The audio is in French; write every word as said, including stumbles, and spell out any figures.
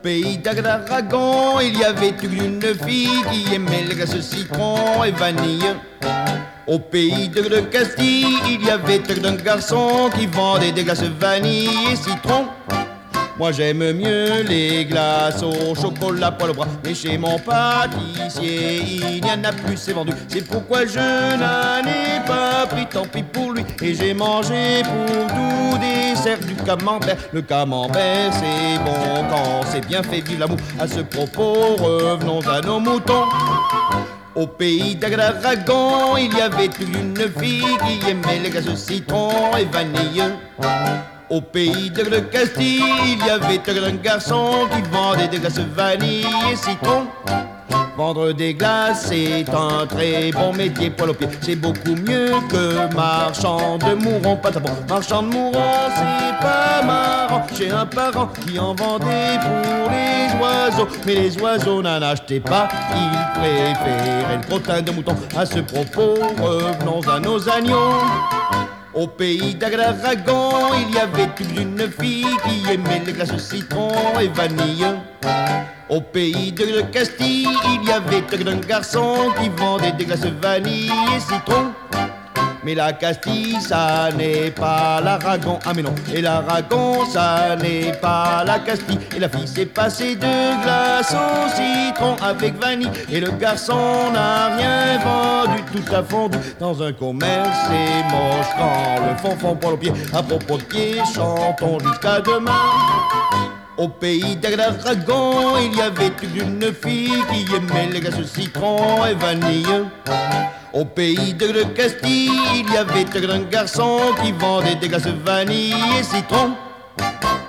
pays d'Aragon, il y avait une fille qui aimait les glaces citron et vanille. Au pays de Castille, il y avait un garçon qui vendait des glaces vanille et citron. Moi j'aime mieux les glaces au chocolat poil au bras, mais chez mon pâtissier il n'y en a plus, c'est vendu. C'est pourquoi je n'en ai pas pris, tant pis pour lui. Et j'ai mangé pour tout dessert du camembert. Le camembert c'est bon quand c'est bien fait, vive l'amour. À ce propos revenons à nos moutons. Au pays d'Aragon, il y avait une fille qui aimait les glaces citron et vanille. Au pays de Castille, il y avait un garçon qui vendait des glaces vanille et citron. Vendre des glaces, c'est un très bon métier, poil aux pieds. C'est beaucoup mieux que marchand de mourons, pas bon. Marchand de mourons, c'est pas marrant. J'ai un parent qui en vendait pour les oiseaux, mais les oiseaux n'en achetaient pas. Ils préféraient le crottin de mouton. À ce propos, revenons à nos agneaux. Au pays d'Aragon, il y avait une fille qui aimait les glaces citron et vanille. Au pays de Castille, il y avait un garçon qui vendait des glaces vanille et citron. Mais la Castille, ça n'est pas l'Aragon, ah mais non. Et l'Aragon, ça n'est pas la Castille. Et la fille s'est passée de glace au citron avec vanille. Et le garçon n'a rien vendu, tout a fondu dans un commerce. C'est moche quand le fond fond pour le pied. À propos de pied, chantons jusqu'à demain. Au pays d'Aragon, il y avait une fille qui aimait les glaces citron et vanille. Au pays de Castille, il y avait un garçon qui vendait des glaces vanille et citron.